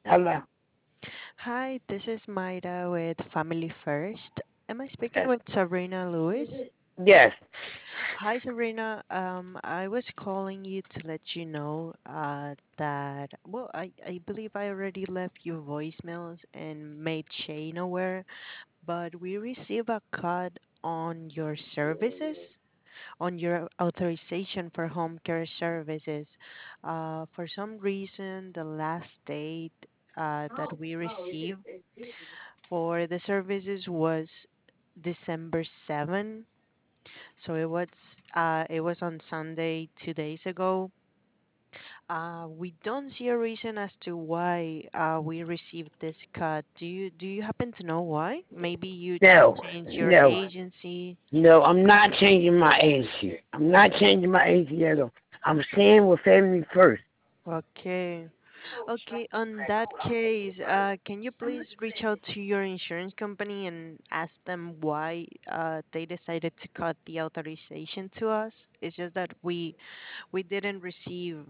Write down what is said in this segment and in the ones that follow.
Hello. Hi, this is Mayra with Family First. Am I speaking Yes. with Sabrina Lewis? Yes. Hi, Sabrina. I was calling you to let you know that, well, I believe I already left you voicemails and made Shane aware, but we received a cut on your services, on your authorization for home care services. For some reason, the last date that we received for the services was December 7. So it was on Sunday 2 days ago. We don't see a reason as to why we received this cut. Do you happen to know why? Maybe you No. changed your No. agency. No. I'm not changing my age here. I'm not changing my age at all. I'm staying with family first. Okay. Okay, on that case, can you please reach out to your insurance company and ask them why they decided to cut the authorization to us? It's just that we didn't receive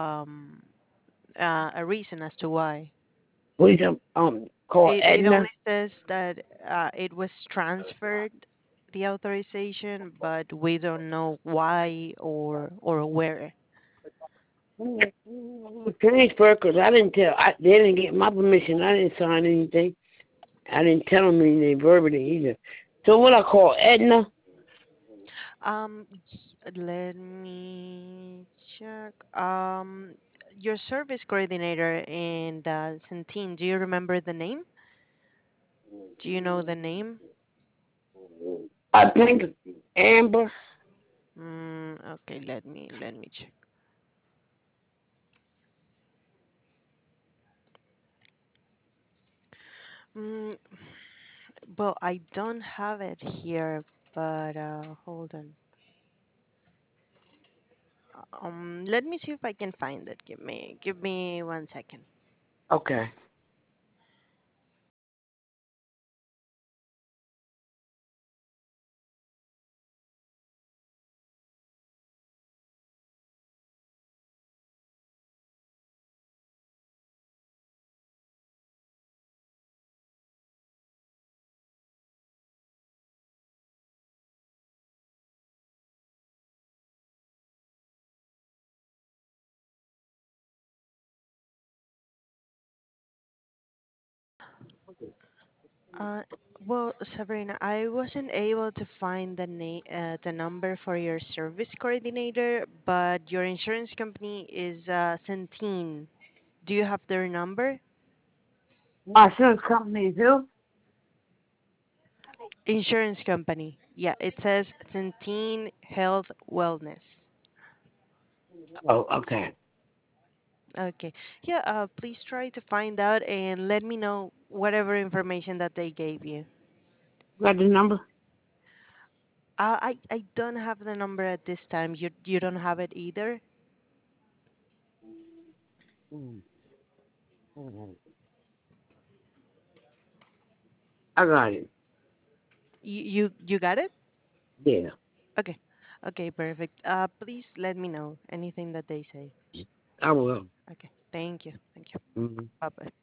a reason as to why. We can call It Edna. only says that it was transferred, the authorization, but we don't know why or where. Transfer because I didn't tell. They didn't get my permission. I didn't sign anything. I didn't tell them anything verbally either. So what I call Edna? Um, Let me check. Your service coordinator in the Centene, do you remember the name? Do you know the name? I think Amber. Okay, let me check. Mm, well, I don't have it here, but hold on. Let me see if I can find it. Give me 1 second. Okay. Uh, well, Sabrina, I wasn't able to find the number for your service coordinator, but your insurance company is Centene. Do you have their number? My insurance company too. Insurance company. Yeah, it says Centene Health Wellness. Oh, okay. Okay. Yeah, please try to find out and let me know whatever information that they gave you. Got the number? I don't have the number at this time. You don't have it either. Mm. Mm. I got it. You got it? Yeah. Okay. Okay, perfect. Please let me know anything that they say. I will. Okay. Thank you. Thank you. Mhm. Bye bye.